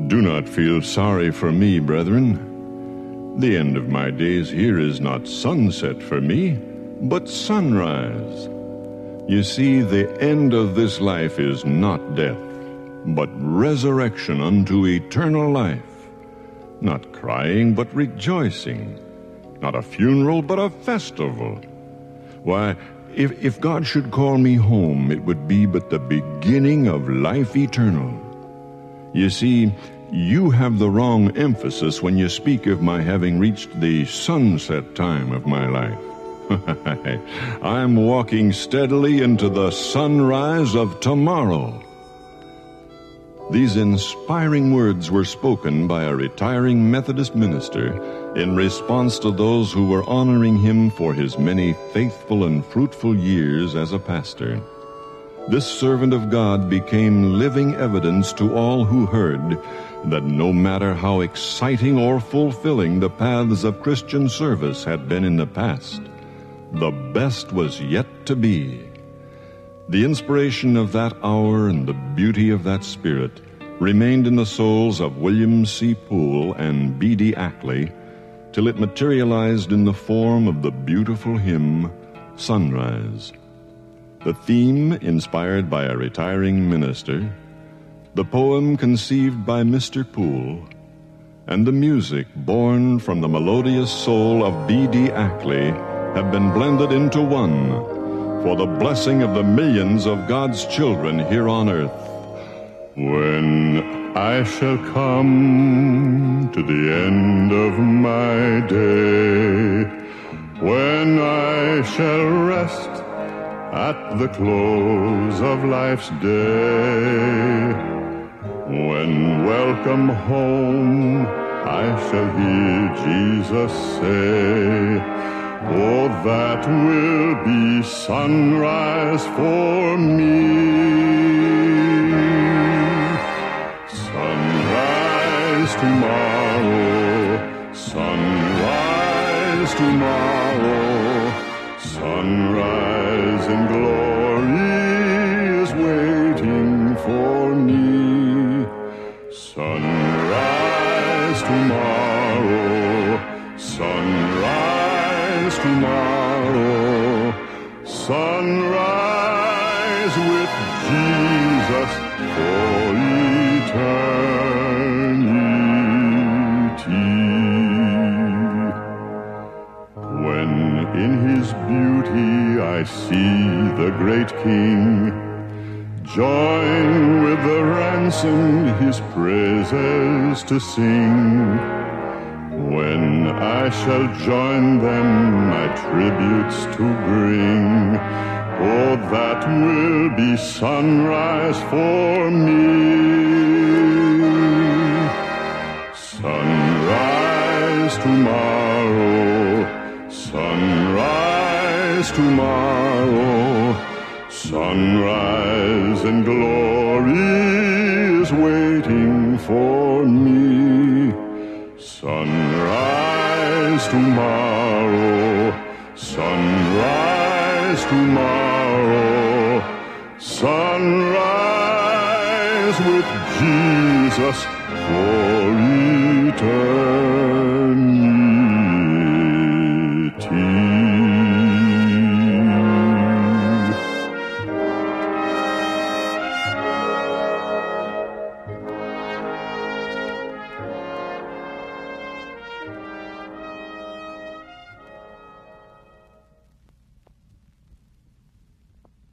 Do not feel sorry for me, brethren. The end of my days here is not sunset for me, but sunrise. You see, the end of this life is not death, but resurrection unto eternal life. Not crying, but rejoicing. Not a funeral, but a festival. Why, if God should call me home, it would be but the beginning of life eternal. You see, you have the wrong emphasis when you speak of my having reached the sunset time of my life. I'm walking steadily into the sunrise of tomorrow. These inspiring words were spoken by a retiring Methodist minister in response to those who were honoring him for his many faithful and fruitful years as a pastor. This servant of God became living evidence to all who heard that no matter how exciting or fulfilling the paths of Christian service had been in the past, the best was yet to be. The inspiration of that hour and the beauty of that spirit remained in the souls of William C. Poole and B.D. Ackley till it materialized in the form of the beautiful hymn, Sunrise. The theme inspired by a retiring minister, the poem conceived by Mr. Poole, and the music born from the melodious soul of B.D. Ackley have been blended into one for the blessing of the millions of God's children here on earth. When I shall come to the end of my day, when I shall rest at the close of life's day, when welcome home I shall hear Jesus say, oh, that will be sunrise for me. Sunrise tomorrow, sunrise tomorrow, sunrise in glory is waiting for me. Sunrise tomorrow, sunrise tomorrow, sunrise with Jesus for eternity. When in his beauty I see the great King, join with the ransomed his praises to sing. When I shall join them my tributes to bring, oh, that will be sunrise for me. Sunrise tomorrow, sunrise tomorrow, sunrise in glory is waiting for me. Sunrise tomorrow, sunrise tomorrow, sunrise with Jesus for eternity.